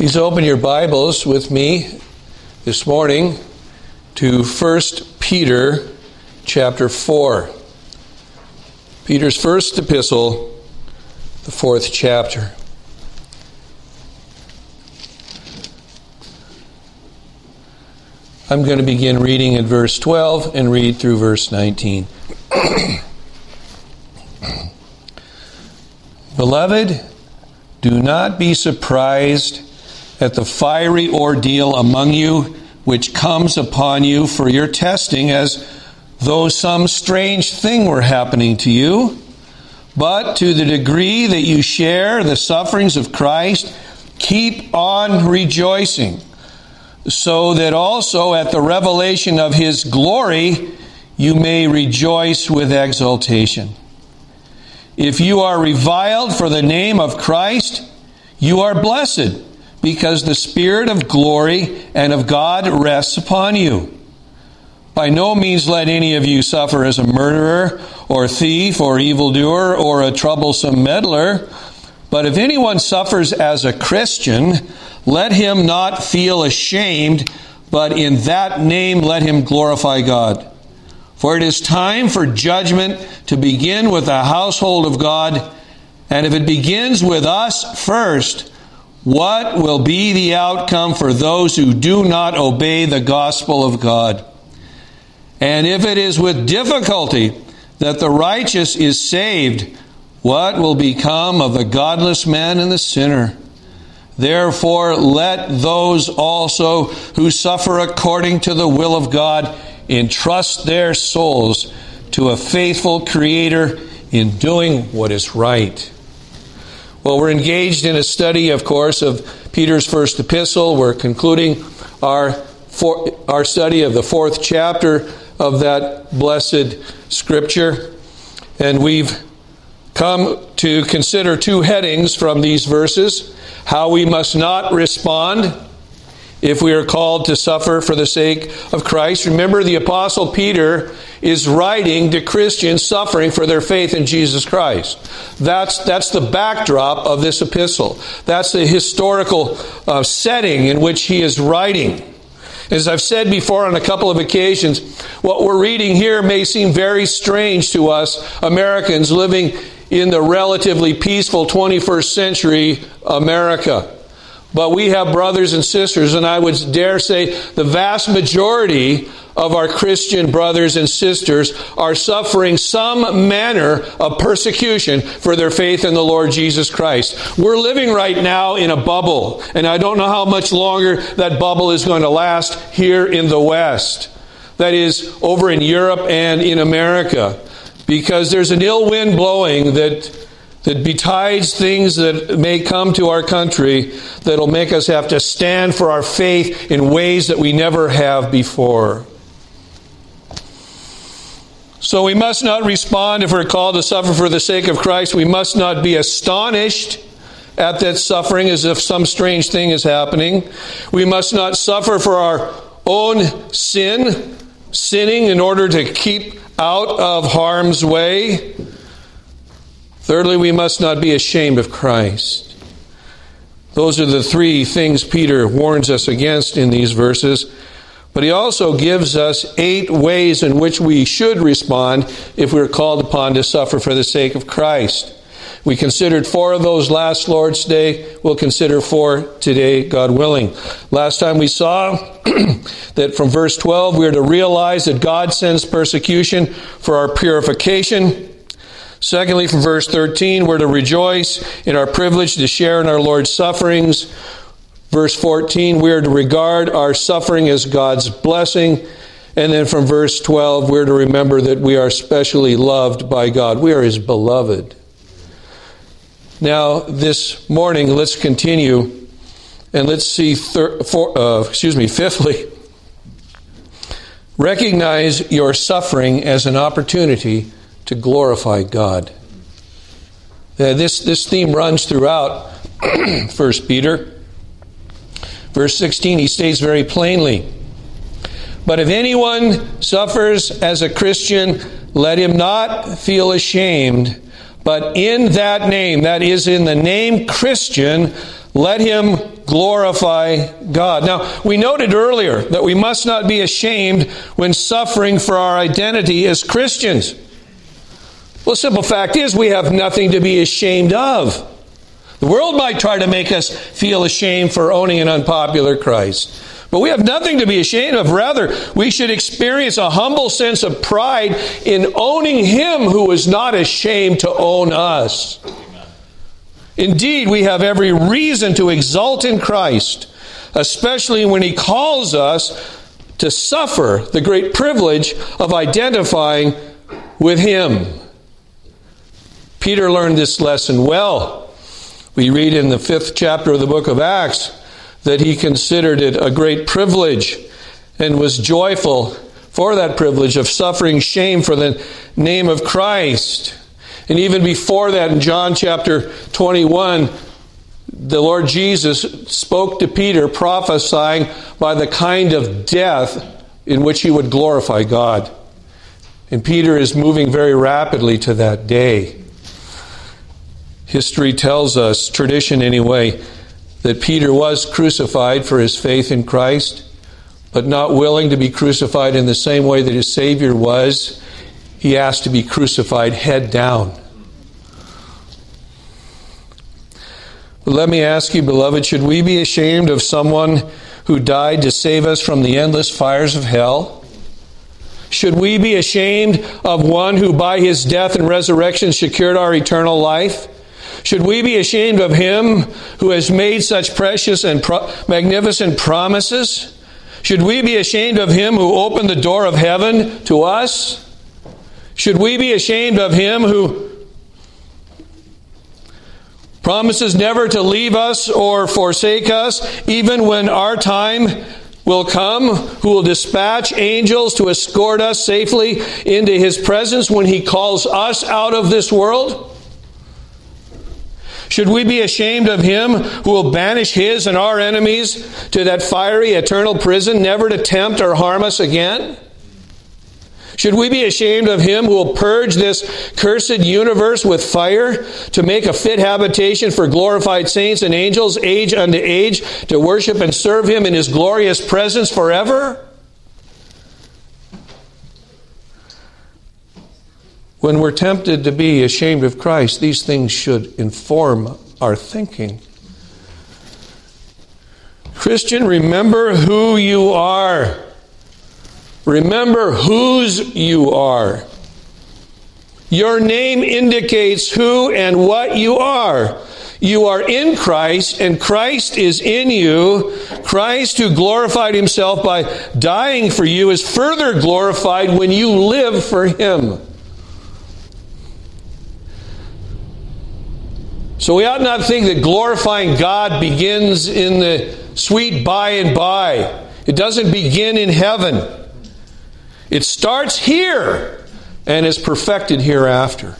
Please open your Bibles with me this morning to 1 Peter chapter 4. Peter's first epistle, the 4th chapter. I'm going to begin reading at verse 12 and read through verse 19. Beloved, do not be surprised at the fiery ordeal among you which comes upon you for your testing, as though some strange thing were happening to you. But to the degree that you share the sufferings of Christ, keep on rejoicing, so that also at the revelation of His glory you may rejoice with exultation. If you are reviled for the name of Christ, you are blessed, because the Spirit of glory and of God rests upon you. By no means let any of you suffer as a murderer, or thief, or evildoer, or a troublesome meddler. But if anyone suffers as a Christian, let him not feel ashamed, but in that name let him glorify God. For it is time for judgment to begin with the household of God, and if it begins with us first, what will be the outcome for those who do not obey the gospel of God? And if it is with difficulty that the righteous is saved, what will become of the godless man and the sinner? Therefore, let those also who suffer according to the will of God entrust their souls to a faithful Creator in doing what is right. Well, we're engaged in a study, of course, of Peter's first epistle. We're concluding our study of the 4th chapter of that blessed Scripture. And we've come to consider two headings from these verses: how we must not respond if we are called to suffer for the sake of Christ. Remember, the Apostle Peter is writing to Christians suffering for their faith in Jesus Christ. That's the backdrop of this epistle. That's the historical setting in which he is writing. As I've said before on a couple of occasions, what we're reading here may seem very strange to us Americans living in the relatively peaceful 21st century America. But we have brothers and sisters, and I would dare say the vast majority of our Christian brothers and sisters are suffering some manner of persecution for their faith in the Lord Jesus Christ. We're living right now in a bubble, and I don't know how much longer that bubble is going to last here in the West. That is, over in Europe and in America. Because there's an ill wind blowing that betides things that may come to our country that'll make us have to stand for our faith in ways that we never have before. So we must not respond if we're called to suffer for the sake of Christ. We must not be astonished at that suffering as if some strange thing is happening. We must not suffer for our own sinning in order to keep out of harm's way. Thirdly, we must not be ashamed of Christ. Those are the three things Peter warns us against in these verses. But he also gives us 8 ways in which we should respond if we're called upon to suffer for the sake of Christ. We considered 4 of those last Lord's Day. We'll consider 4 today, God willing. Last time we saw that from verse 12 we are to realize that God sends persecution for our purification. Secondly, from verse 13, we're to rejoice in our privilege to share in our Lord's sufferings. Verse 14, we are to regard our suffering as God's blessing. And then from verse 12, we're to remember that we are specially loved by God. We are His beloved. Now, this morning, let's continue, and let's see, fifthly, recognize your suffering as an opportunity to glorify God. This theme runs throughout 1 Peter. Verse 16, he states very plainly, "But if anyone suffers as a Christian, let him not feel ashamed, but in that name, that is in the name Christian, let him glorify God. Now, we noted earlier that we must not be ashamed when suffering for our identity as Christians. Well, the simple fact is we have nothing to be ashamed of. The world might try to make us feel ashamed for owning an unpopular Christ. But we have nothing to be ashamed of. Rather, we should experience a humble sense of pride in owning Him who is not ashamed to own us. Indeed, we have every reason to exult in Christ, especially when He calls us to suffer the great privilege of identifying with Him. Peter learned this lesson well. We read in the 5th chapter of the book of Acts that he considered it a great privilege and was joyful for that privilege of suffering shame for the name of Christ. And even before that, in John chapter 21, the Lord Jesus spoke to Peter, prophesying by the kind of death in which he would glorify God. And Peter is moving very rapidly to that day. History tells us, tradition anyway, that Peter was crucified for his faith in Christ, but not willing to be crucified in the same way that his Savior was. He asked to be crucified head down. But let me ask you, beloved, should we be ashamed of someone who died to save us from the endless fires of hell? Should we be ashamed of one who by his death and resurrection secured our eternal life? Should we be ashamed of Him who has made such precious and magnificent promises? Should we be ashamed of Him who opened the door of heaven to us? Should we be ashamed of Him who promises never to leave us or forsake us, even when our time will come, who will dispatch angels to escort us safely into His presence when He calls us out of this world? Should we be ashamed of Him who will banish His and our enemies to that fiery eternal prison, never to tempt or harm us again? Should we be ashamed of Him who will purge this cursed universe with fire to make a fit habitation for glorified saints and angels, age unto age, to worship and serve Him in His glorious presence forever? When we're tempted to be ashamed of Christ, these things should inform our thinking. Christian, remember who you are. Remember whose you are. Your name indicates who and what you are. You are in Christ, and Christ is in you. Christ, who glorified Himself by dying for you, is further glorified when you live for Him. So we ought not think that glorifying God begins in the sweet by and by. It doesn't begin in heaven. It starts here and is perfected hereafter.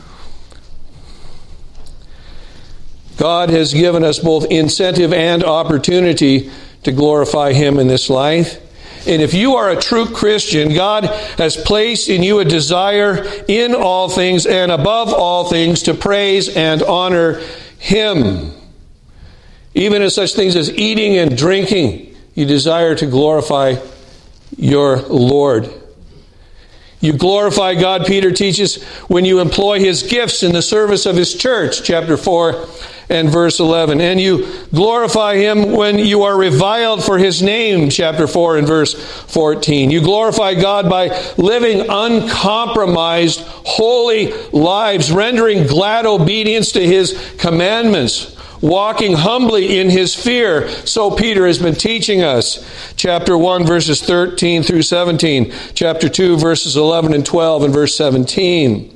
God has given us both incentive and opportunity to glorify Him in this life. And if you are a true Christian, God has placed in you a desire in all things and above all things to praise and honor Him. Even in such things as eating and drinking, you desire to glorify your Lord. You glorify God, Peter teaches, when you employ His gifts in the service of His church, chapter 4 and verse 11. And you glorify Him when you are reviled for His name, chapter 4 and verse 14. You glorify God by living uncompromised, holy lives, rendering glad obedience to His commandments, walking humbly in His fear. So Peter has been teaching us. Chapter 1, verses 13 through 17. Chapter 2, verses 11 and 12 and verse 17.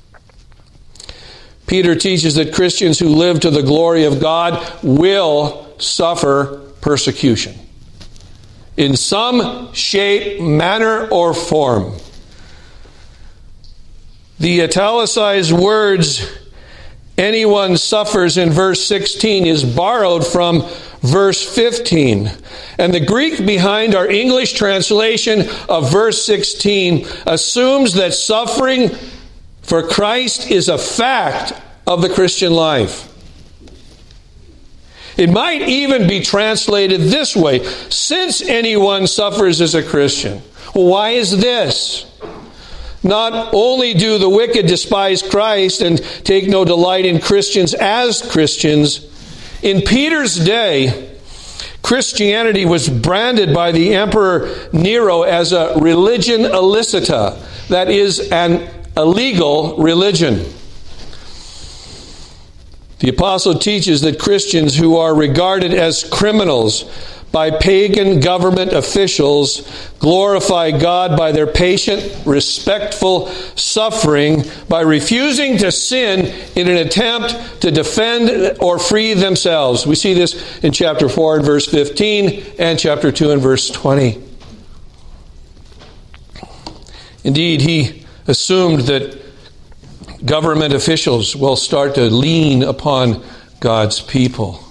Peter teaches that Christians who live to the glory of God will suffer persecution in some shape, manner, or form. The italicized words, anyone suffers, in verse 16 is borrowed from verse 15. And the Greek behind our English translation of verse 16 assumes that suffering for Christ is a fact of the Christian life. It might even be translated this way: since anyone suffers as a Christian. Well, why is this? Not only do the wicked despise Christ and take no delight in Christians as Christians, in Peter's day, Christianity was branded by the Emperor Nero as a religion illicita, that is, an illegal religion. The apostle teaches that Christians who are regarded as criminals by pagan government officials glorify God by their patient, respectful suffering by refusing to sin in an attempt to defend or free themselves. We see this in chapter 4 and verse 15 and chapter 2 and verse 20. Indeed, he assumed that government officials will start to lean upon God's people.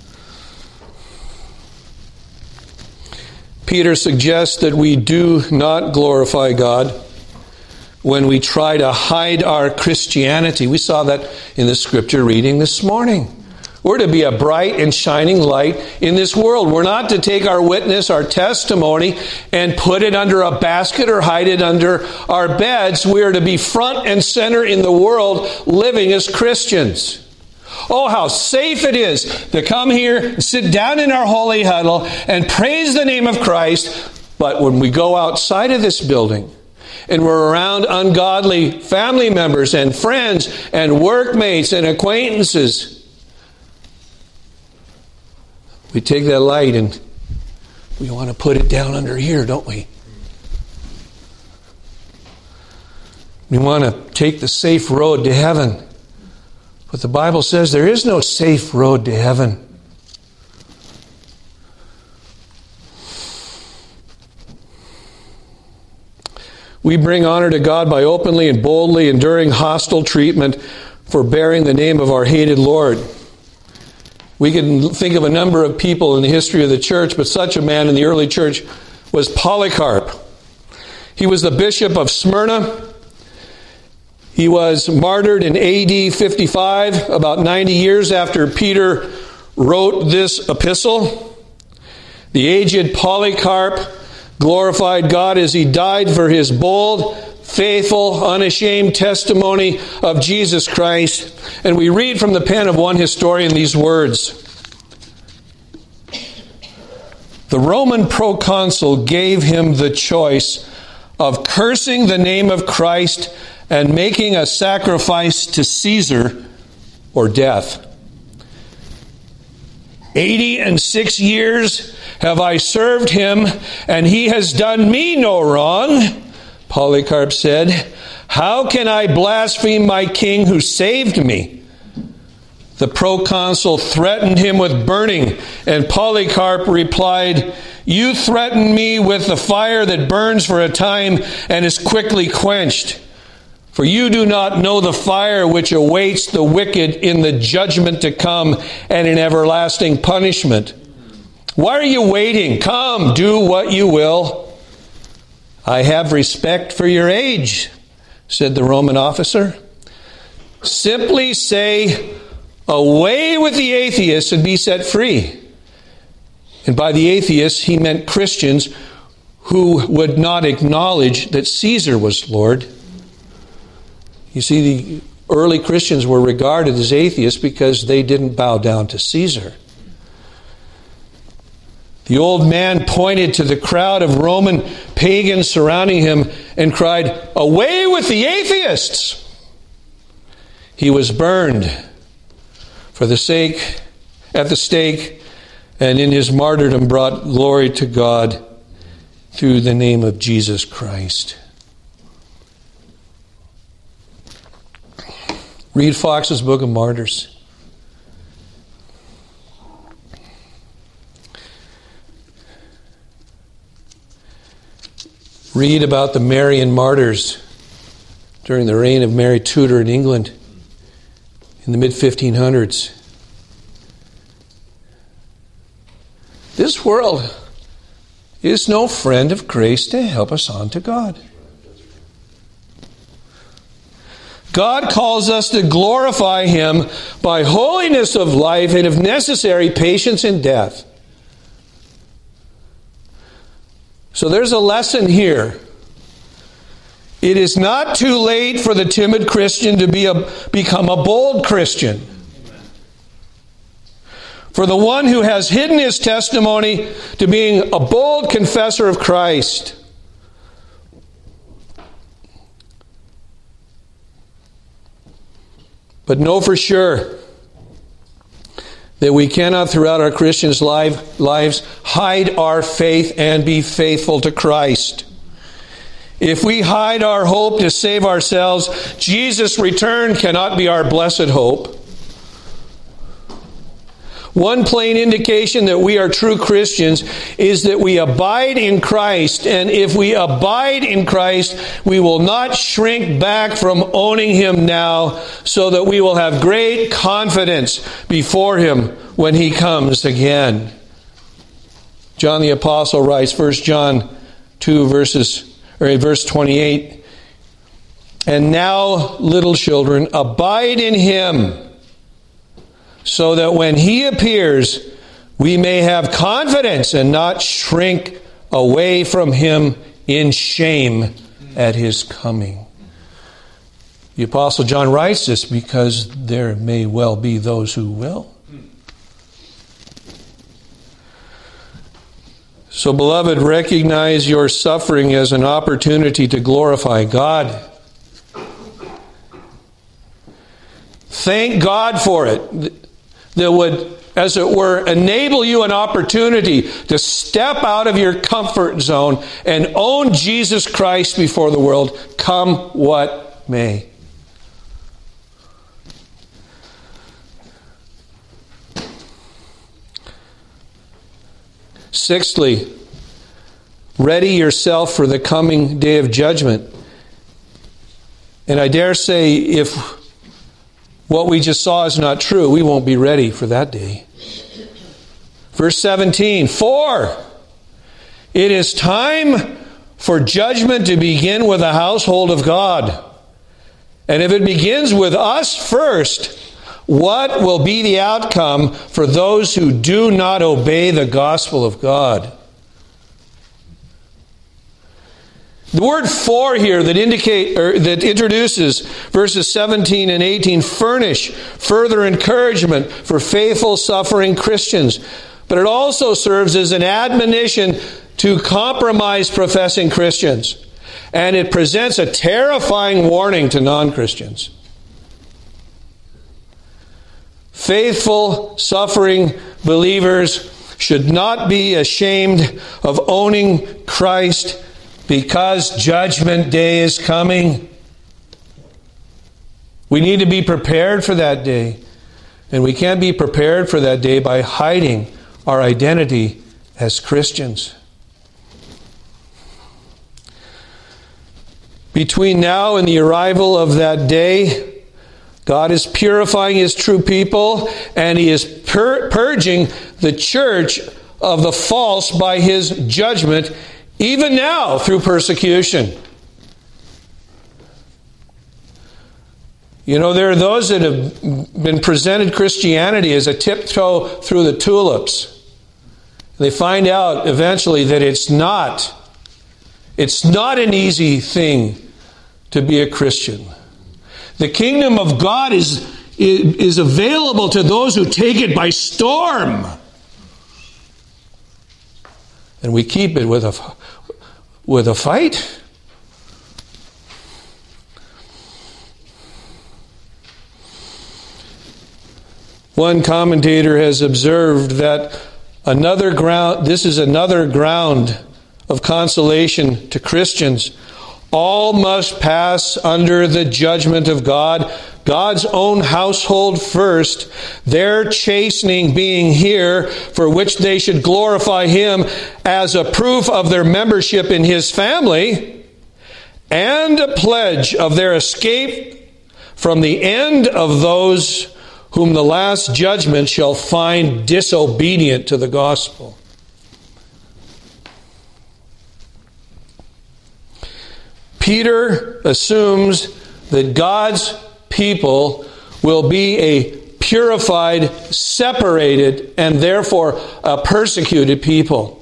Peter suggests that we do not glorify God when we try to hide our Christianity. We saw that in the scripture reading this morning. We're to be a bright and shining light in this world. We're not to take our witness, our testimony, and put it under a basket or hide it under our beds. We are to be front and center in the world, living as Christians. Oh, how safe it is to come here, sit down in our holy huddle, and praise the name of Christ. But when we go outside of this building, and we're around ungodly family members and friends and workmates and acquaintances, we take that light and we want to put it down under here, don't we? We want to take the safe road to heaven. But the Bible says there is no safe road to heaven. We bring honor to God by openly and boldly enduring hostile treatment for bearing the name of our hated Lord. We can think of a number of people in the history of the church, but such a man in the early church was Polycarp. He was the bishop of Smyrna. He was martyred in AD 55, about 90 years after Peter wrote this epistle. The aged Polycarp glorified God as he died for his bold, faithful, unashamed testimony of Jesus Christ. And we read from the pen of one historian these words: the Roman proconsul gave him the choice of cursing the name of Christ and making a sacrifice to Caesar or death. 86 years have I served him, and he has done me no wrong, Polycarp said. How can I blaspheme my king who saved me? The proconsul threatened him with burning, and Polycarp replied, you threaten me with the fire that burns for a time and is quickly quenched. For you do not know the fire which awaits the wicked in the judgment to come and in everlasting punishment. Why are you waiting? Come, do what you will. I have respect for your age, said the Roman officer. Simply say, away with the atheists and be set free. And by the atheists, he meant Christians who would not acknowledge that Caesar was Lord. You see, the early Christians were regarded as atheists because they didn't bow down to Caesar. The old man pointed to the crowd of Roman pagans surrounding him and cried, away with the atheists! He was burned at the stake, and in his martyrdom brought glory to God through the name of Jesus Christ. Read Fox's Book of Martyrs. Read about the Marian martyrs during the reign of Mary Tudor in England in the mid-1500s. This world is no friend of grace to help us on to God. God calls us to glorify Him by holiness of life and, if necessary, patience in death. So there's a lesson here. It is not too late for the timid Christian to become a bold Christian. For the one who has hidden his testimony to being a bold confessor of Christ. But know for sure that we cannot, throughout our Christians' lives, hide our faith and be faithful to Christ. If we hide our hope to save ourselves, Jesus' return cannot be our blessed hope. One plain indication that we are true Christians is that we abide in Christ. And if we abide in Christ, we will not shrink back from owning Him now, so that we will have great confidence before Him when He comes again. John the Apostle writes, 1 John 2, verse 28, "And now, little children, abide in Him, so that when He appears, we may have confidence and not shrink away from Him in shame at His coming." The Apostle John writes this because there may well be those who will. So, beloved, recognize your suffering as an opportunity to glorify God. Thank God for it. That would, as it were, enable you an opportunity to step out of your comfort zone and own Jesus Christ before the world, come what may. Sixthly, ready yourself for the coming day of judgment. And I dare say, if what we just saw is not true, we won't be ready for that day. Verse 17, "For it is time for judgment to begin with the household of God. And if it begins with us first, what will be the outcome for those who do not obey the gospel of God?" The word "for" here that introduces verses 17 and 18 furnish further encouragement for faithful, suffering Christians. But it also serves as an admonition to compromise professing Christians. And it presents a terrifying warning to non-Christians. Faithful, suffering believers should not be ashamed of owning Christ, because Judgment Day is coming. We need to be prepared for that day. And we can't be prepared for that day by hiding our identity as Christians. Between now and the arrival of that day, God is purifying His true people, and He is purging the church of the false by His judgment, even now through persecution. You know, there are those that have been presented Christianity as a tiptoe through the tulips. They find out eventually that it's not an easy thing to be a Christian. The kingdom of God is available to those who take it by storm. And we keep it with a fight. One commentator has observed that this is another ground of consolation to Christians. All must pass under the judgment of God, God's own household first, their chastening being here, for which they should glorify Him as a proof of their membership in His family, and a pledge of their escape from the end of those whom the last judgment shall find disobedient to the gospel. Peter assumes that God's people will be a purified, separated, and therefore a persecuted people.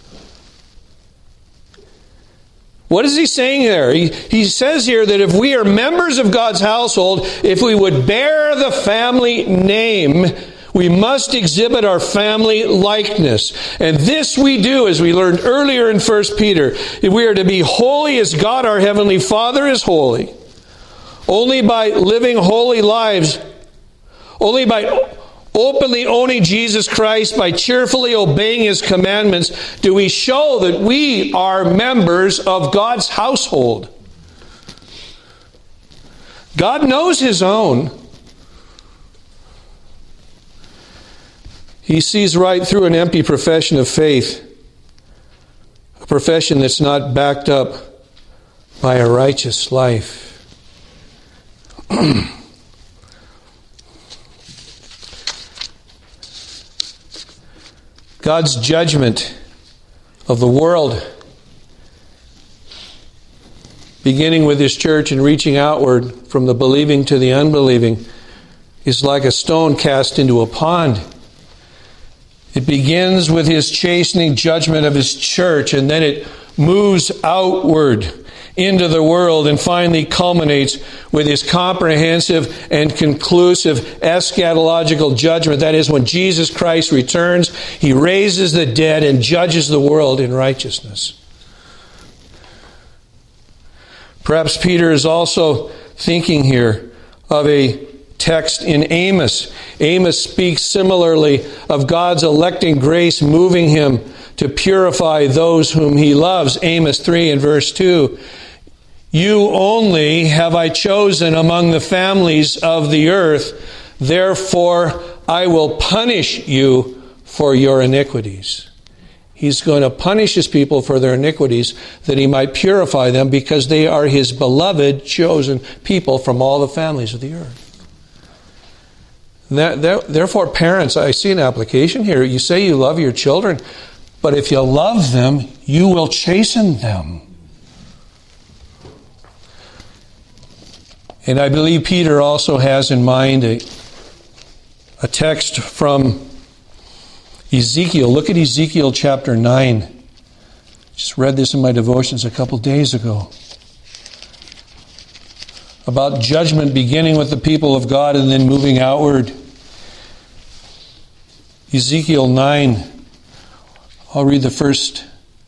What is he saying there? He says here that if we are members of God's household, if we would bear the family name, we must exhibit our family likeness. And this we do, as we learned earlier in 1 Peter. We are to be holy as God our Heavenly Father is holy. Only by living holy lives, only by openly owning Jesus Christ, by cheerfully obeying His commandments, do we show that we are members of God's household. God knows His own. He sees right through an empty profession of faith, a profession that's not backed up by a righteous life. God's judgment of the world, beginning with His church and reaching outward from the believing to the unbelieving, is like a stone cast into a pond. It begins with His chastening judgment of His church, and then it moves outward into the world and finally culminates with His comprehensive and conclusive eschatological judgment. That is, when Jesus Christ returns, He raises the dead and judges the world in righteousness. Perhaps Peter is also thinking here of a text in Amos. Amos speaks similarly of God's electing grace moving Him to purify those whom He loves. Amos 3 and verse 2. You only have I chosen among the families of the earth, therefore I will punish you for your iniquities. He's going to punish His people for their iniquities that He might purify them, because they are His beloved, chosen people from all the families of the earth. Therefore, parents, I see an application here. You say you love your children, but if you love them, you will chasten them. And I believe Peter also has in mind a text from Ezekiel. Look at Ezekiel chapter 9. Just read this in my devotions a couple days ago. About judgment beginning with the people of God and then moving outward. Ezekiel 9. I'll read the first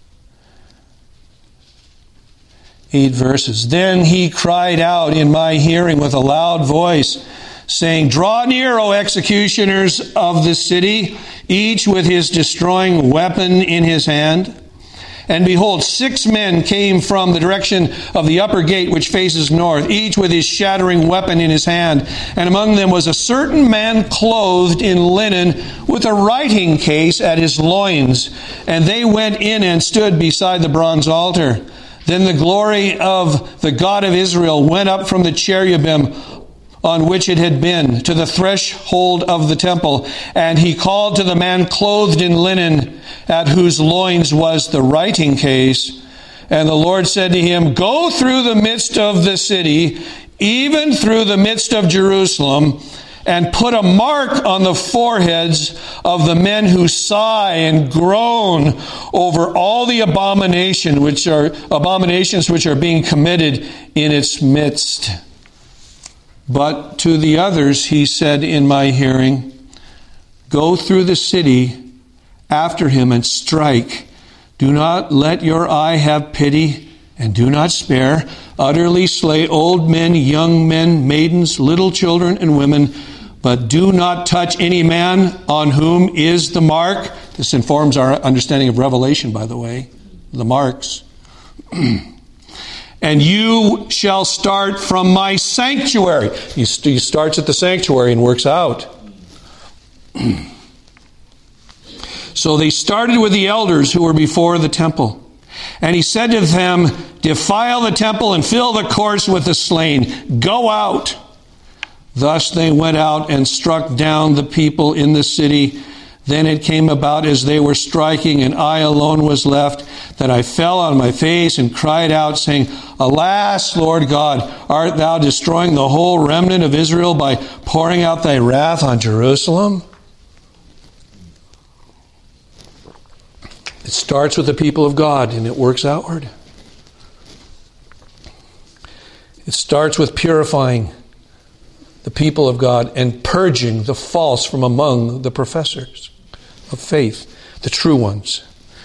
8 verses. Then he cried out in my hearing with a loud voice, saying, Draw near, O executioners of the city, each with his destroying weapon in his hand. And behold, 6 men came from the direction of the upper gate which faces north, each with his shattering weapon in his hand. And among them was a certain man clothed in linen with a writing case at his loins. And they went in and stood beside the bronze altar. Then the glory of the God of Israel went up from the cherubim on which it had been to the threshold of the temple. And he called to the man clothed in linen, at whose loins was the writing case. And the Lord said to him, Go through the midst of the city, even through the midst of Jerusalem, and put a mark on the foreheads of the men who sigh and groan over all the abominations which are being committed in its midst. But to the others he said in my hearing, Go through the city after him and strike. Do not let your eye have pity, and do not spare. Utterly slay old men, young men, maidens, little children, and women. But do not touch any man on whom is the mark. This informs our understanding of Revelation, by the way. The marks. And you shall start from my sanctuary. He starts at the sanctuary and works out. So they started with the elders who were before the temple. And he said to them, Defile the temple and fill the courts with the slain. Go out. Thus they went out and struck down the people in the city. Then it came about as they were striking, and I alone was left, that I fell on my face and cried out, saying, Alas, Lord God, art thou destroying the whole remnant of Israel by pouring out thy wrath on Jerusalem? It starts with the people of God, and it works outward. It starts with purifying the people of God and purging the false from among the professors of faith, the true ones.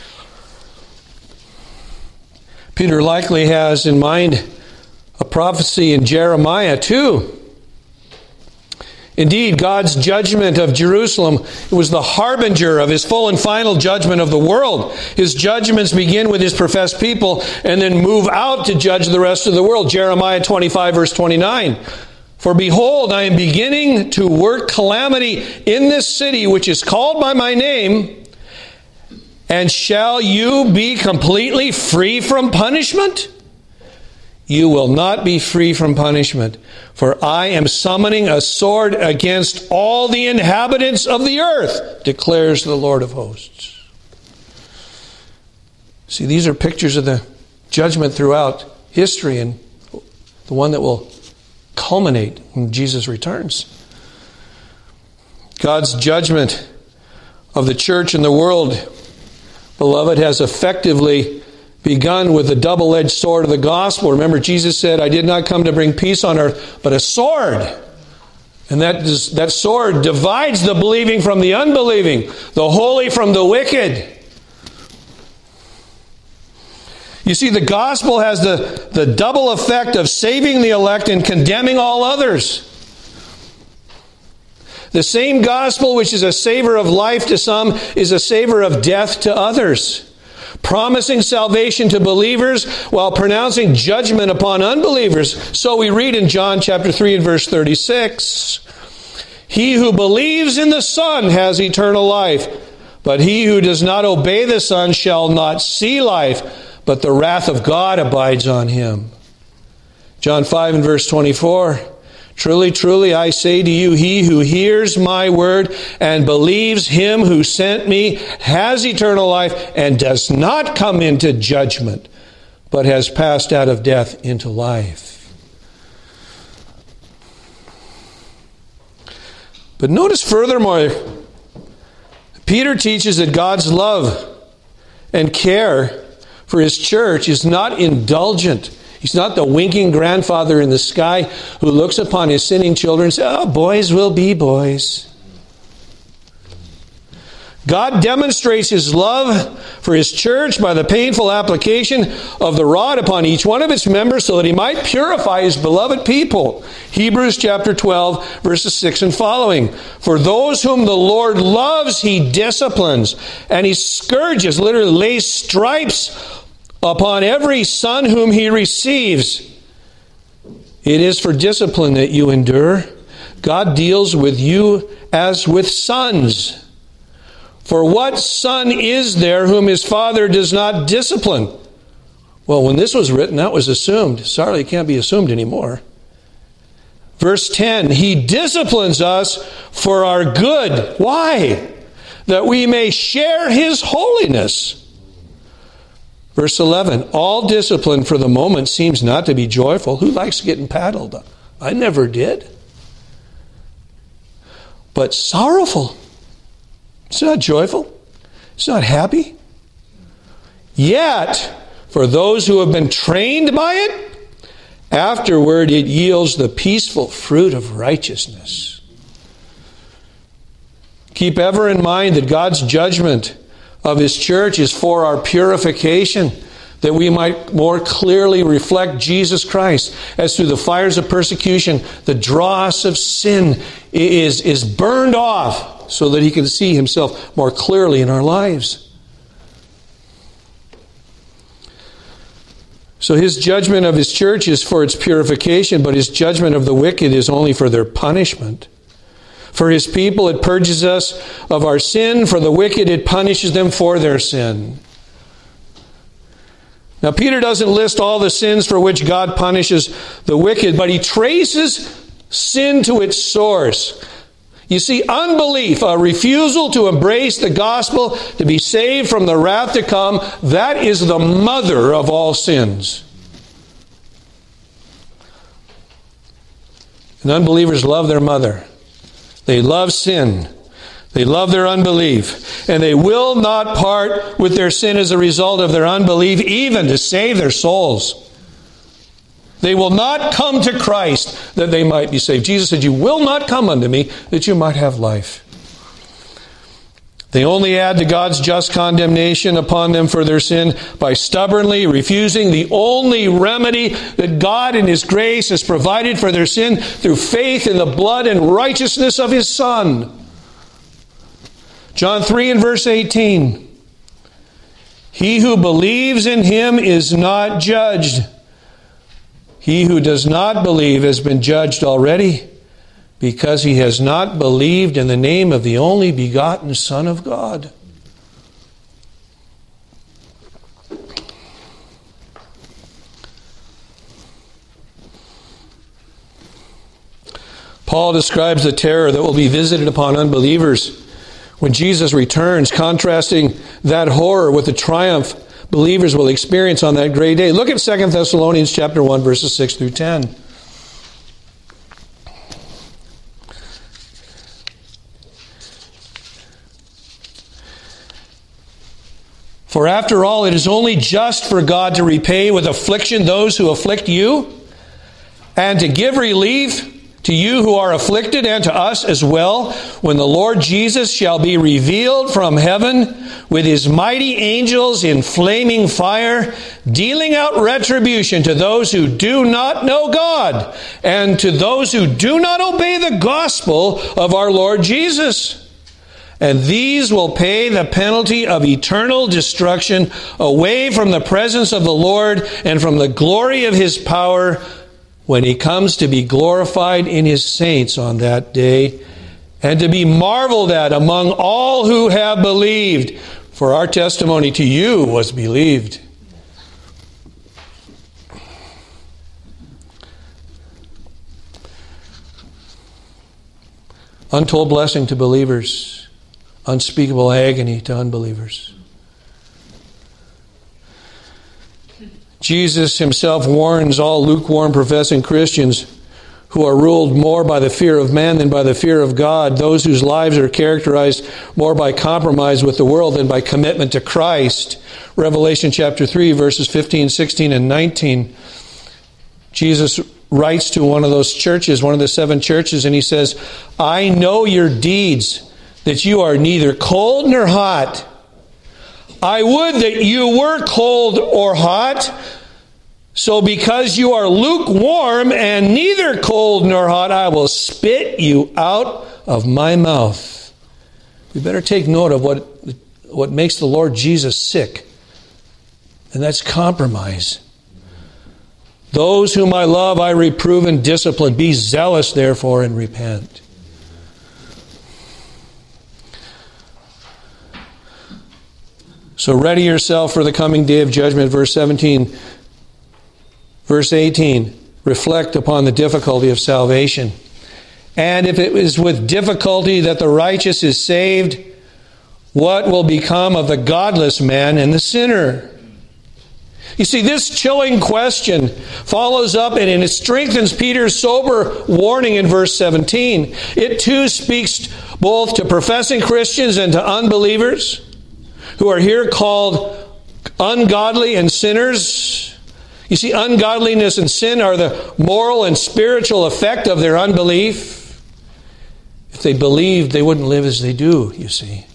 Peter likely has in mind a prophecy in Jeremiah too. Indeed, God's judgment of Jerusalem, it was the harbinger of his full and final judgment of the world. His judgments begin with his professed people and then move out to judge the rest of the world. Jeremiah 25 verse 29. For behold, I am beginning to work calamity in this city which is called by my name, and shall you be completely free from punishment? You will not be free from punishment, for I am summoning a sword against all the inhabitants of the earth, declares the Lord of hosts. See, these are pictures of the judgment throughout history and the one that will culminate when Jesus returns. God's judgment of the church and the world, beloved, has effectively begun with the double-edged sword of the gospel. Remember, Jesus said, I did not come to bring peace on earth, but a sword. And that sword divides the believing from the unbelieving, the holy from the wicked. You see, the gospel has the double effect of saving the elect and condemning all others. The same gospel which is a savor of life to some is a savor of death to others, promising salvation to believers while pronouncing judgment upon unbelievers. So we read in John chapter 3 and verse 36, He who believes in the Son has eternal life, but he who does not obey the Son shall not see life, but the wrath of God abides on him. John 5 and verse 24, Truly, truly, I say to you, he who hears my word and believes him who sent me has eternal life and does not come into judgment, but has passed out of death into life. But notice furthermore, Peter teaches that God's love and care for his church is not indulgent. He's not the winking grandfather in the sky who looks upon his sinning children and says, oh, boys will be boys. God demonstrates his love for his church by the painful application of the rod upon each one of its members so that he might purify his beloved people. Hebrews chapter 12, verses 6 and following. For those whom the Lord loves, he disciplines, and he scourges, literally lays stripes upon every son whom he receives. It is for discipline that you endure. God deals with you as with sons. For what son is there whom his father does not discipline? Well, when this was written, that was assumed. Sorry, it can't be assumed anymore. Verse 10, he disciplines us for our good. Why? That we may share his holiness. Verse 11, all discipline for the moment seems not to be joyful. Who likes getting paddled? I never did. But sorrowful. It's not joyful. It's not happy. Yet, for those who have been trained by it, afterward it yields the peaceful fruit of righteousness. Keep ever in mind that God's judgment of his church is for our purification, that we might more clearly reflect Jesus Christ, as through the fires of persecution, the dross of sin is burned off, so that he can see himself more clearly in our lives. So his judgment of his church is for its purification, but his judgment of the wicked is only for their punishment. For his people it purges us of our sin. For the wicked it punishes them for their sin. Now Peter doesn't list all the sins for which God punishes the wicked, but he traces sin to its source. You see, unbelief, a refusal to embrace the gospel, to be saved from the wrath to come, that is the mother of all sins. And unbelievers love their mother. They love sin. They love their unbelief. And they will not part with their sin as a result of their unbelief, even to save their souls. They will not come to Christ that they might be saved. Jesus said, "You will not come unto me that you might have life." They only add to God's just condemnation upon them for their sin by stubbornly refusing the only remedy that God in His grace has provided for their sin through faith in the blood and righteousness of His Son. John 3 and verse 18. He who believes in Him is not judged. He who does not believe has been judged already, because he has not believed in the name of the only begotten Son of God. Paul describes the terror that will be visited upon unbelievers when Jesus returns, contrasting that horror with the triumph believers will experience on that great day. Look at 2 Thessalonians chapter 1, verses 6 through 10. For after all, it is only just for God to repay with affliction those who afflict you, and to give relief to you who are afflicted, and to us as well, when the Lord Jesus shall be revealed from heaven with His mighty angels in flaming fire, dealing out retribution to those who do not know God, and to those who do not obey the gospel of our Lord Jesus. And these will pay the penalty of eternal destruction away from the presence of the Lord and from the glory of His power, when He comes to be glorified in His saints on that day, and to be marveled at among all who have believed. For our testimony to you was believed. Untold blessing to believers, unspeakable agony to unbelievers. Jesus Himself warns all lukewarm professing Christians who are ruled more by the fear of man than by the fear of God, those whose lives are characterized more by compromise with the world than by commitment to Christ. Revelation chapter 3, verses 15, 16, and 19. Jesus writes to one of those churches, one of the 7 churches, and He says, "I know your deeds, that you are neither cold nor hot. I would that you were cold or hot. So because you are lukewarm and neither cold nor hot, I will spit you out of my mouth." We better take note of what makes the Lord Jesus sick. And that's compromise. "Those whom I love, I reprove and discipline. Be zealous, therefore, and repent." So ready yourself for the coming day of judgment. Verse 17. Verse 18. Reflect upon the difficulty of salvation. "And if it is with difficulty that the righteous is saved, what will become of the godless man and the sinner?" You see, this chilling question follows up and it strengthens Peter's sober warning in verse 17. It too speaks both to professing Christians and to unbelievers, who are here called ungodly and sinners. You see, ungodliness and sin are the moral and spiritual effect of their unbelief. If they believed, they wouldn't live as they do, you see.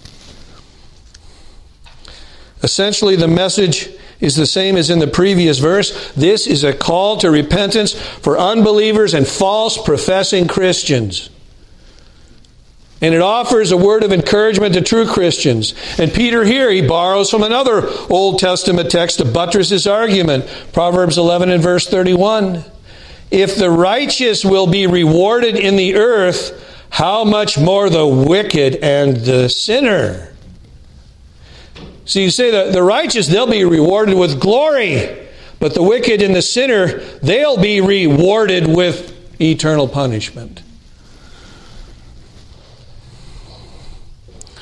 Essentially, the message is the same as in the previous verse. This is a call to repentance for unbelievers and false professing Christians. And it offers a word of encouragement to true Christians. And Peter here, he borrows from another Old Testament text to buttress his argument. Proverbs 11 and verse 31. "If the righteous will be rewarded in the earth, how much more the wicked and the sinner?" So you say that the righteous, they'll be rewarded with glory. But the wicked and the sinner, they'll be rewarded with eternal punishment.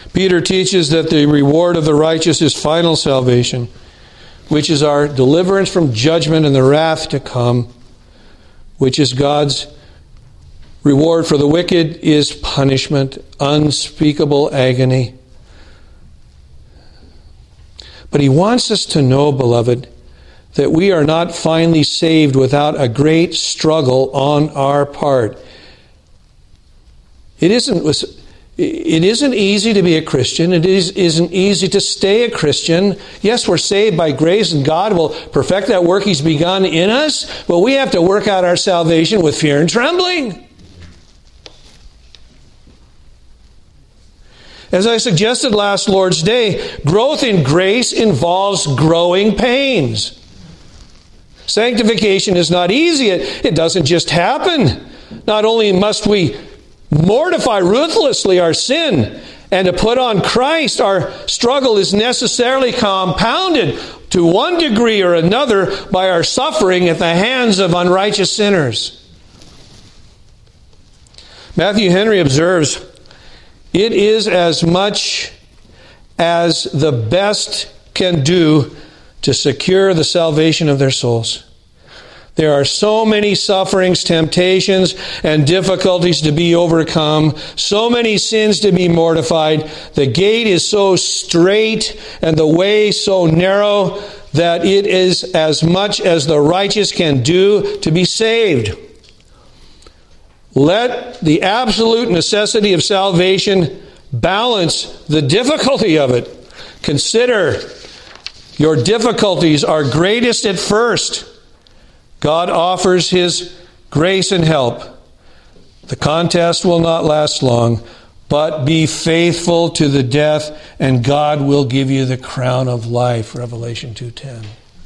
Peter teaches that the reward of the righteous is final salvation, which is our deliverance from judgment and the wrath to come, which is God's reward for the wicked is punishment, unspeakable agony. But he wants us to know, beloved, that we are not finally saved without a great struggle on our part. It isn't easy to be a Christian. It isn't easy to stay a Christian. Yes, we're saved by grace and God will perfect that work He's begun in us, but we have to work out our salvation with fear and trembling. As I suggested last Lord's Day, growth in grace involves growing pains. Sanctification is not easy. It doesn't just happen. Not only must we mortify ruthlessly our sin and to put on Christ, our struggle is necessarily compounded to one degree or another by our suffering at the hands of unrighteous sinners. Matthew Henry observes, it is as much as the best can do to secure the salvation of their souls. There are so many sufferings, temptations, and difficulties to be overcome, so many sins to be mortified. The gate is so straight and the way so narrow that it is as much as the righteous can do to be saved. Let the absolute necessity of salvation balance the difficulty of it. Consider your difficulties are greatest at first. God offers His grace and help. The contest will not last long, but be faithful to the death, and God will give you the crown of life, Revelation 2:10.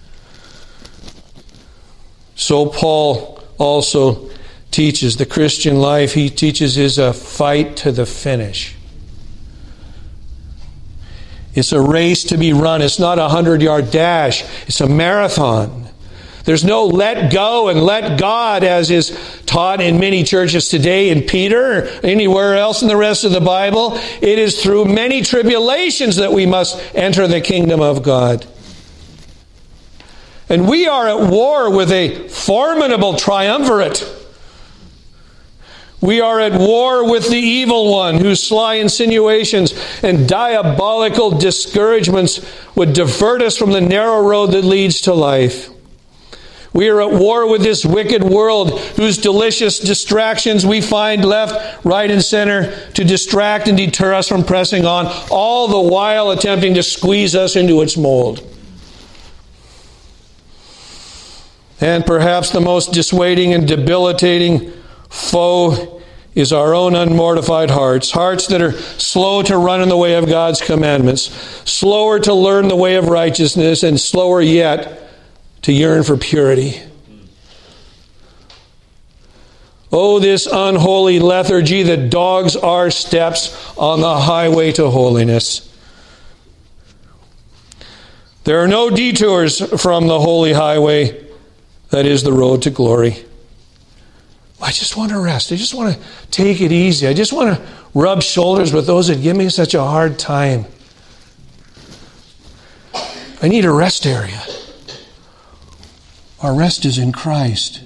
So Paul also teaches the Christian life. He teaches is a fight to the finish. It's a race to be run. It's not a 100-yard dash. It's a marathon. There's no let go and let God as is taught in many churches today, in Peter or anywhere else in the rest of the Bible. It is through many tribulations that we must enter the kingdom of God. And we are at war with a formidable triumvirate. We are at war with the evil one, whose sly insinuations and diabolical discouragements would divert us from the narrow road that leads to life. We are at war with this wicked world, whose delicious distractions we find left, right, and center to distract and deter us from pressing on, all the while attempting to squeeze us into its mold. And perhaps the most dissuading and debilitating foe is our own unmortified hearts that are slow to run in the way of God's commandments, slower to learn the way of righteousness, and slower yet to yearn for purity. Oh, this unholy lethargy that dogs our steps on the highway to holiness. There are no detours from the holy highway that is the road to glory. I just want to rest. I just want to take it easy. I just want to rub shoulders with those that give me such a hard time. I need a rest area. Our rest is in Christ.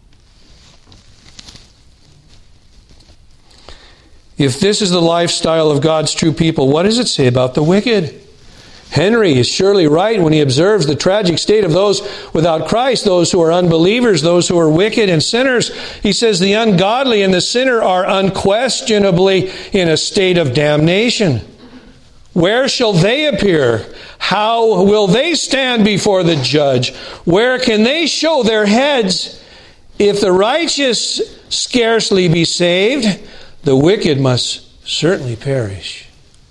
If this is the lifestyle of God's true people, what does it say about the wicked? Henry is surely right when he observes the tragic state of those without Christ, those who are unbelievers, those who are wicked and sinners. He says the ungodly and the sinner are unquestionably in a state of damnation. Where shall they appear? How will they stand before the judge? Where can they show their heads? If the righteous scarcely be saved, the wicked must certainly perish.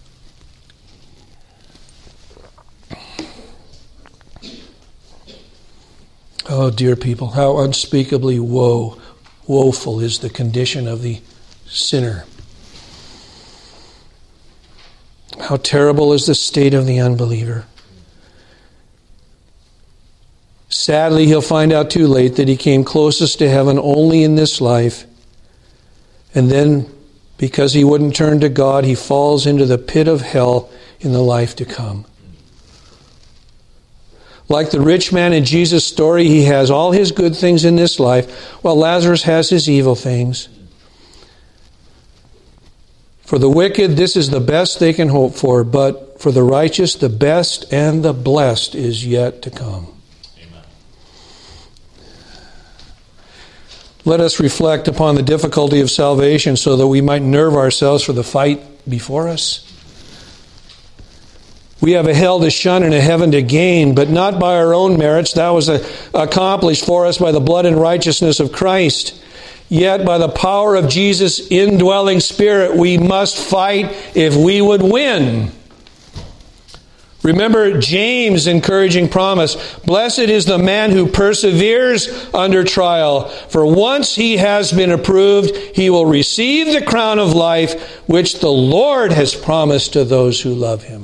Oh, dear people, how unspeakably woeful is the condition of the sinner. How terrible is the state of the unbeliever. Sadly, he'll find out too late that he came closest to heaven only in this life, and then because he wouldn't turn to God, he falls into the pit of hell in the life to come. Like the rich man in Jesus' story, he has all his good things in this life, while Lazarus has his evil things. For the wicked, this is the best they can hope for, but for the righteous, the best and the blessed is yet to come. Amen. Let us reflect upon the difficulty of salvation so that we might nerve ourselves for the fight before us. We have a hell to shun and a heaven to gain, but not by our own merits. That was accomplished for us by the blood and righteousness of Christ. Yet by the power of Jesus' indwelling Spirit, we must fight if we would win. Remember James' encouraging promise, "Blessed is the man who perseveres under trial, for once he has been approved, he will receive the crown of life which the Lord has promised to those who love him."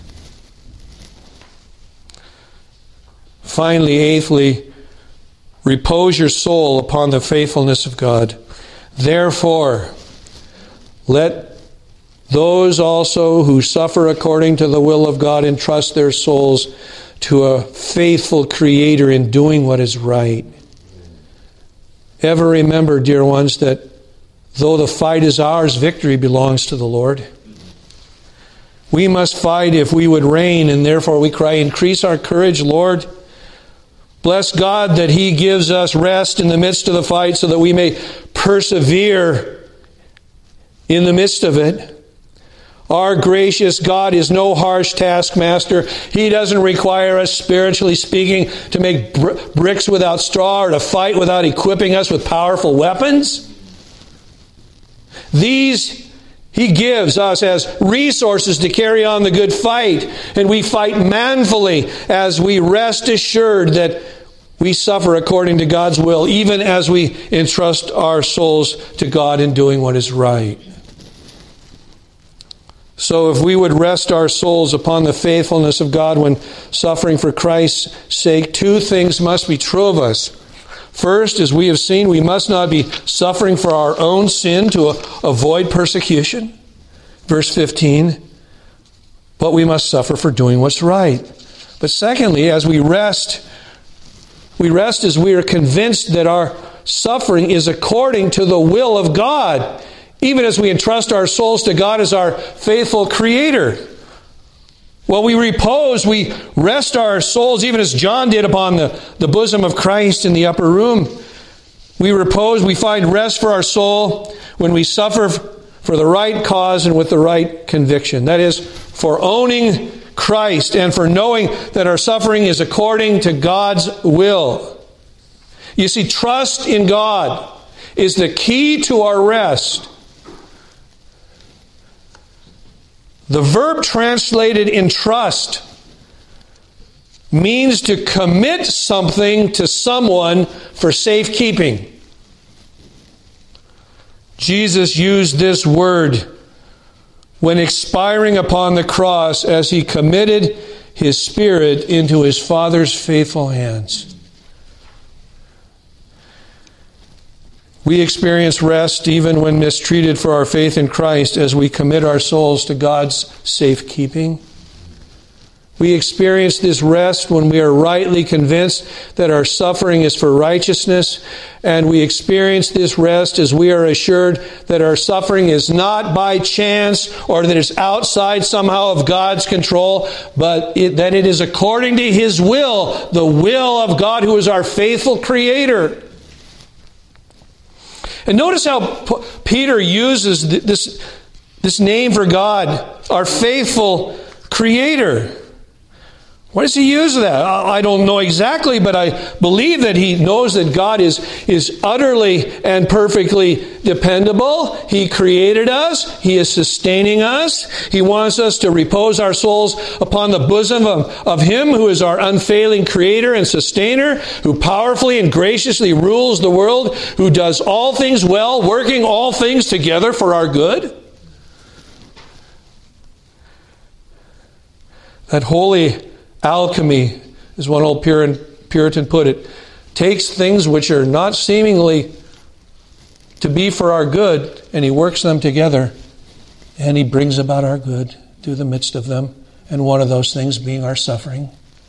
Finally, eighthly, repose your soul upon the faithfulness of God. Therefore, let those also who suffer according to the will of God entrust their souls to a faithful Creator in doing what is right. Ever remember, dear ones, that though the fight is ours, victory belongs to the Lord. We must fight if we would reign, and therefore we cry, "Increase our courage, Lord." Bless God that He gives us rest in the midst of the fight so that we may persevere in the midst of it. Our gracious God is no harsh taskmaster. He doesn't require us, spiritually speaking, to make bricks without straw or to fight without equipping us with powerful weapons. These He gives us as resources to carry on the good fight, and we fight manfully as we rest assured that we suffer according to God's will, even as we entrust our souls to God in doing what is right. So if we would rest our souls upon the faithfulness of God when suffering for Christ's sake, two things must be true of us. First, as we have seen, we must not be suffering for our own sin to avoid persecution. Verse 15, but we must suffer for doing what's right. But secondly, as we rest as we are convinced that our suffering is according to the will of God, even as we entrust our souls to God as our faithful Creator. Well, we repose, we rest our souls, even as John did upon the bosom of Christ in the upper room. We repose, we find rest for our soul when we suffer for the right cause and with the right conviction. That is, for owning Christ and for knowing that our suffering is according to God's will. You see, trust in God is the key to our rest. The verb translated entrust means to commit something to someone for safekeeping. Jesus used this word when expiring upon the cross as He committed His Spirit into His Father's faithful hands. We experience rest even when mistreated for our faith in Christ as we commit our souls to God's safekeeping. We experience this rest when we are rightly convinced that our suffering is for righteousness, and we experience this rest as we are assured that our suffering is not by chance or that it's outside somehow of God's control, but that it is according to His will, the will of God who is our faithful Creator. And notice how Peter uses this name for God, our faithful Creator. Why does he use that? I don't know exactly, but I believe that he knows that God is utterly and perfectly dependable. He created us. He is sustaining us. He wants us to repose our souls upon the bosom of Him who is our unfailing Creator and Sustainer, who powerfully and graciously rules the world, who does all things well, working all things together for our good. That holy alchemy, as one old Puritan put it, takes things which are not seemingly to be for our good, and He works them together, and He brings about our good through the midst of them, and one of those things being our suffering.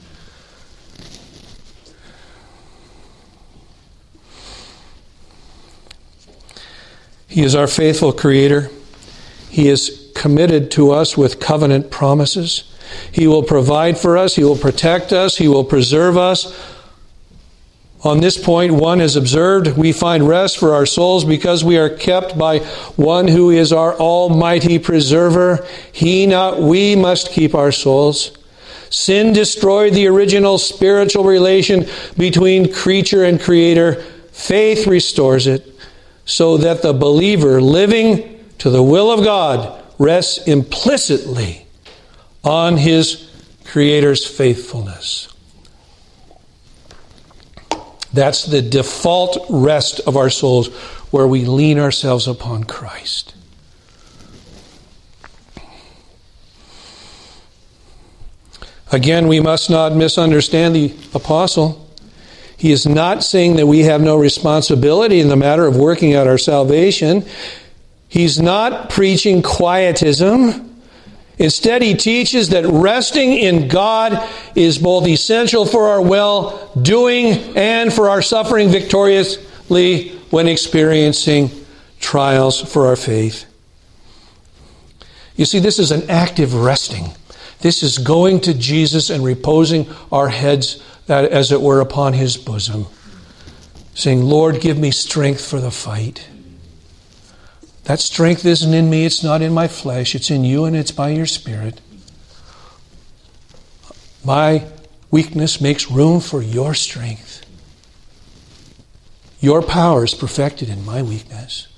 He is our faithful Creator. He is committed to us with covenant promises. He will provide for us. He will protect us. He will preserve us. On this point, one is observed. We find rest for our souls because we are kept by one who is our almighty preserver. We must keep our souls. Sin destroyed the original spiritual relation between creature and Creator. Faith restores it, so that the believer living to the will of God rests implicitly on his Creator's faithfulness. That's the default rest of our souls, where we lean ourselves upon Christ. Again, we must not misunderstand the apostle. He is not saying that we have no responsibility in the matter of working out our salvation. He's not preaching quietism. Instead, he teaches that resting in God is both essential for our well-doing and for our suffering victoriously when experiencing trials for our faith. You see, this is an active resting. This is going to Jesus and reposing our heads, as it were, upon His bosom, saying, Lord, give me strength for the fight. That strength isn't in me, it's not in my flesh, it's in You, and it's by Your Spirit. My weakness makes room for Your strength. Your power is perfected in my weakness.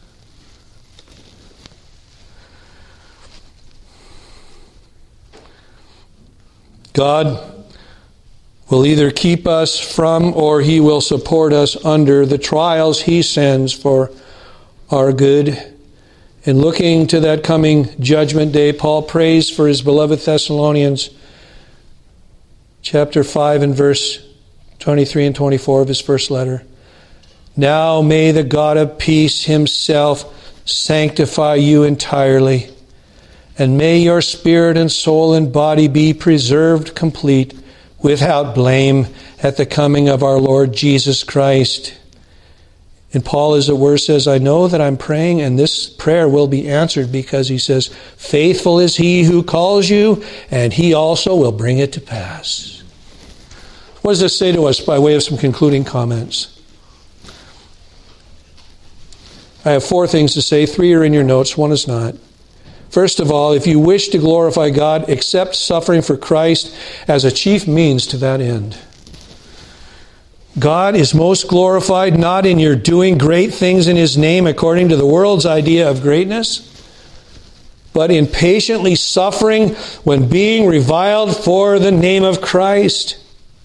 God will either keep us from or He will support us under the trials He sends for our good. In looking to that coming judgment day, Paul prays for his beloved Thessalonians, chapter 5 and verse 23 and 24 of his first letter. Now may the God of peace Himself sanctify you entirely, and may your spirit and soul and body be preserved complete, without blame, at the coming of our Lord Jesus Christ. And Paul, as it were, says, I know that I'm praying, and this prayer will be answered, because he says, faithful is He who calls you, and He also will bring it to pass. What does this say to us by way of some concluding comments? I have 4 things to say. 3 are in your notes, 1 is not. First of all, if you wish to glorify God, accept suffering for Christ as a chief means to that end. God is most glorified not in your doing great things in His name according to the world's idea of greatness, but in patiently suffering when being reviled for the name of Christ.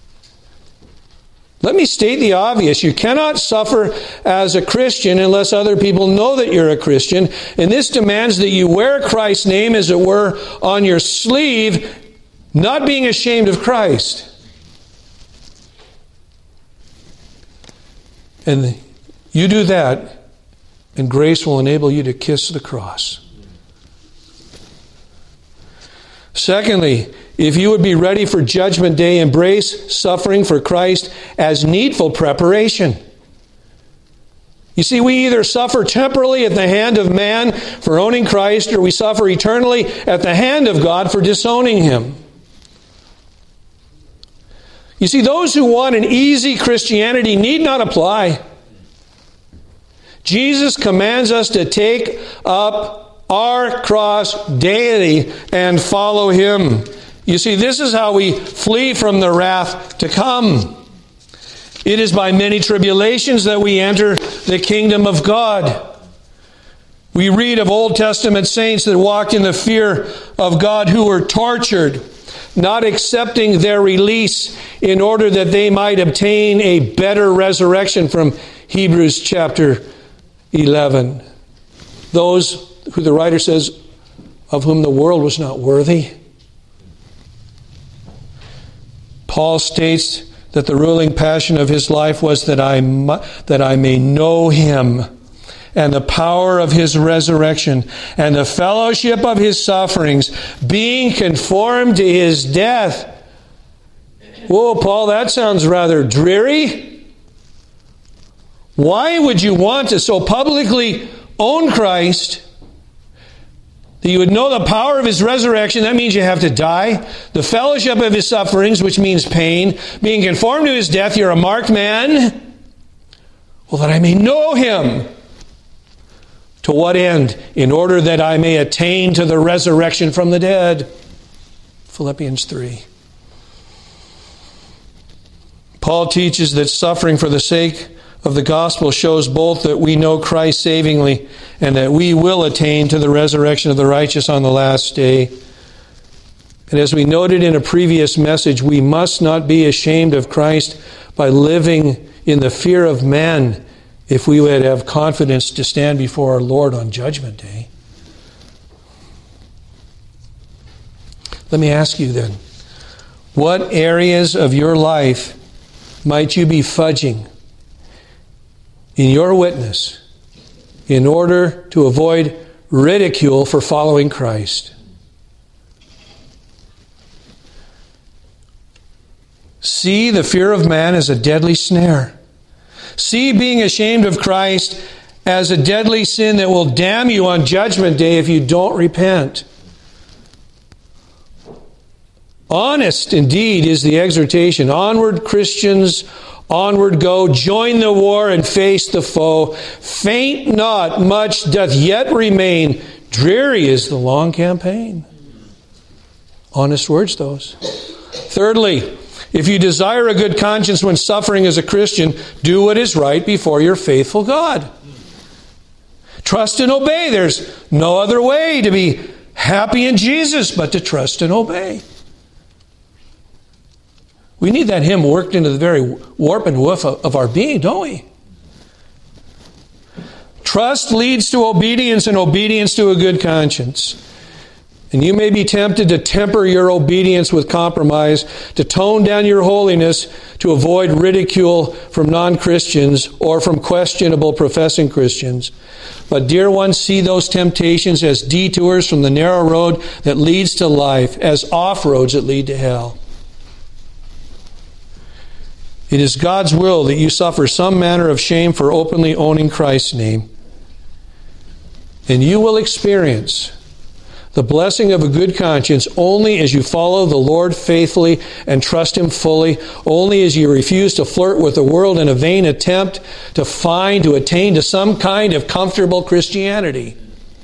Let me state the obvious. You cannot suffer as a Christian unless other people know that you're a Christian. And this demands that you wear Christ's name, as it were, on your sleeve, not being ashamed of Christ. And you do that, and grace will enable you to kiss the cross. Secondly, if you would be ready for Judgment Day, embrace suffering for Christ as needful preparation. You see, we either suffer temporally at the hand of man for owning Christ, or we suffer eternally at the hand of God for disowning Him. You see, those who want an easy Christianity need not apply. Jesus commands us to take up our cross daily and follow Him. You see, this is how we flee from the wrath to come. It is by many tribulations that we enter the kingdom of God. We read of Old Testament saints that walked in the fear of God, who were tortured, not accepting their release in order that they might obtain a better resurrection, from Hebrews chapter 11. Those who the writer says, of whom the world was not worthy. Paul states that the ruling passion of his life was that I may know Him and the power of his resurrection, and the fellowship of his sufferings, being conformed to his death. Whoa, Paul, that sounds rather dreary. Why would you want to so publicly own Christ that you would know the power of his resurrection? That means you have to die. The fellowship of his sufferings, which means pain. Being conformed to his death, you're a marked man. Well, that I may know him. To what end? In order that I may attain to the resurrection from the dead. Philippians 3. Paul teaches that suffering for the sake of the gospel shows both that we know Christ savingly and that we will attain to the resurrection of the righteous on the last day. And as we noted in a previous message, we must not be ashamed of Christ by living in the fear of man if we would have confidence to stand before our Lord on Judgment Day. Let me ask you then, what areas of your life might you be fudging in your witness in order to avoid ridicule for following Christ? See the fear of man as a deadly snare. See being ashamed of Christ as a deadly sin that will damn you on Judgment Day if you don't repent. Honest indeed is the exhortation. Onward, Christians, onward go. Join the war and face the foe. Faint not, much doth yet remain. Dreary is the long campaign. Honest words, those. Thirdly, if you desire a good conscience when suffering as a Christian, do what is right before your faithful God. Trust and obey. There's no other way to be happy in Jesus but to trust and obey. We need that hymn worked into the very warp and woof of our being, don't we? Trust leads to obedience, and obedience to a good conscience. And you may be tempted to temper your obedience with compromise, to tone down your holiness to avoid ridicule from non-Christians or from questionable professing Christians. But dear ones, see those temptations as detours from the narrow road that leads to life, as off-roads that lead to hell. It is God's will that you suffer some manner of shame for openly owning Christ's name. And you will experience the blessing of a good conscience only as you follow the Lord faithfully and trust Him fully, only as you refuse to flirt with the world in a vain attempt to attain to some kind of comfortable Christianity.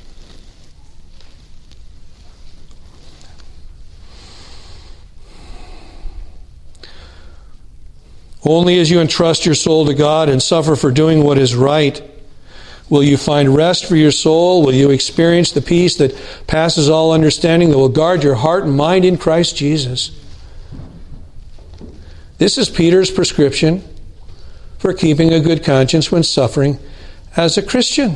Only as you entrust your soul to God and suffer for doing what is right will you find rest for your soul. Will you experience the peace that passes all understanding that will guard your heart and mind in Christ Jesus. This is Peter's prescription for keeping a good conscience when suffering as a Christian.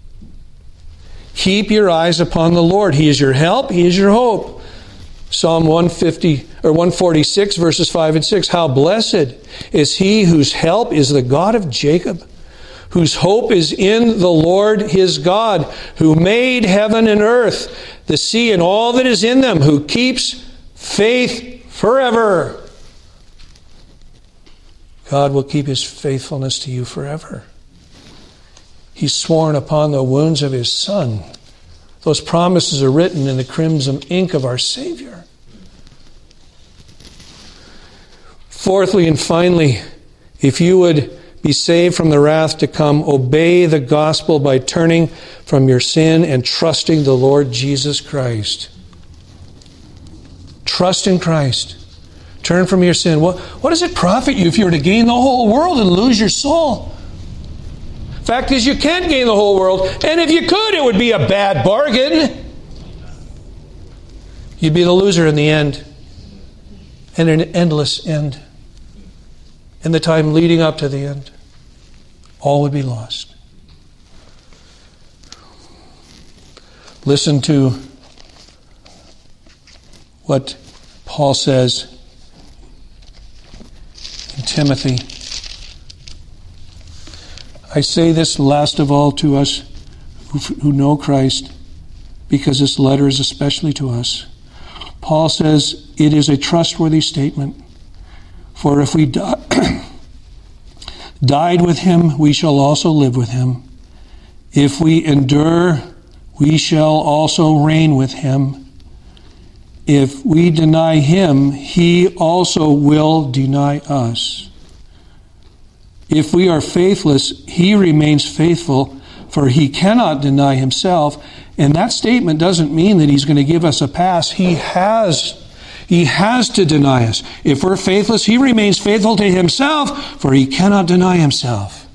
Keep your eyes upon the Lord. He is your help. He is your hope. Psalm 146, verses 5 and 6. How blessed is he whose help is the God of Jacob, whose hope is in the Lord his God, who made heaven and earth, the sea and all that is in them, who keeps faith forever. God will keep His faithfulness to you forever. He's sworn upon the wounds of His Son. Those promises are written in the crimson ink of our Savior. Fourthly and finally, if you would be saved from the wrath to come, obey the gospel by turning from your sin and trusting the Lord Jesus Christ. Trust in Christ. Turn from your sin. What does it profit you if you were to gain the whole world and lose your soul? Fact is, you can't gain the whole world, and if you could, it would be a bad bargain. You'd be the loser in the end, and an endless end. In the time leading up to the end, all would be lost. Listen to what Paul says in Timothy. I say this last of all to us who know Christ, because this letter is especially to us. Paul says it is a trustworthy statement. For if we died with him, we shall also live with him. If we endure, we shall also reign with him. If we deny him, he also will deny us. If we are faithless, he remains faithful, for he cannot deny himself. And that statement doesn't mean that he's going to give us a pass. He has to deny us. If we're faithless, he remains faithful to himself, for he cannot deny himself.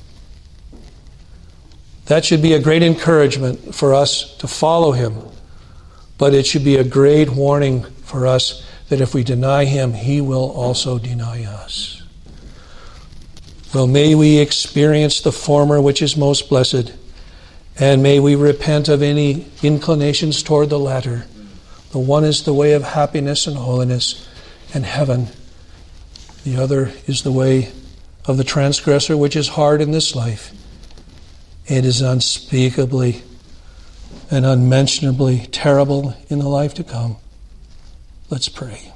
That should be a great encouragement for us to follow him. But it should be a great warning for us that if we deny him, he will also deny us. Well, may we experience the former, which is most blessed, and may we repent of any inclinations toward the latter. The one is the way of happiness and holiness and heaven. The other is the way of the transgressor, which is hard in this life. It is unspeakably and unmentionably terrible in the life to come. Let's pray.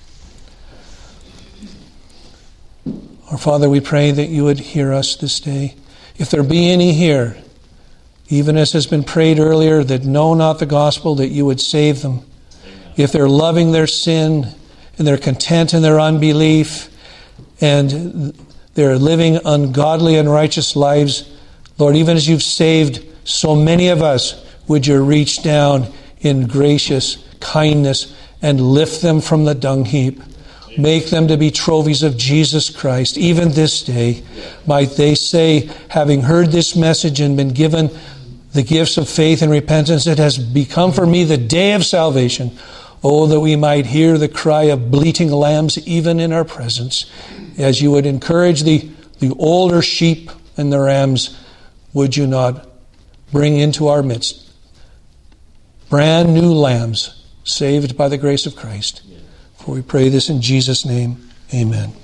Our Father, we pray that you would hear us this day. If there be any here, even as has been prayed earlier, that know not the gospel, that you would save them. If they're loving their sin and they're content in their unbelief and they're living ungodly and unrighteous lives, Lord, even as you've saved so many of us, would you reach down in gracious kindness and lift them from the dung heap? Make them to be trophies of Jesus Christ. Even this day, might they say, having heard this message and been given the gifts of faith and repentance, it has become for me the day of salvation. Oh, that we might hear the cry of bleating lambs even in our presence. As you would encourage the older sheep and the rams, would you not bring into our midst brand new lambs saved by the grace of Christ? For we pray this in Jesus' name. Amen.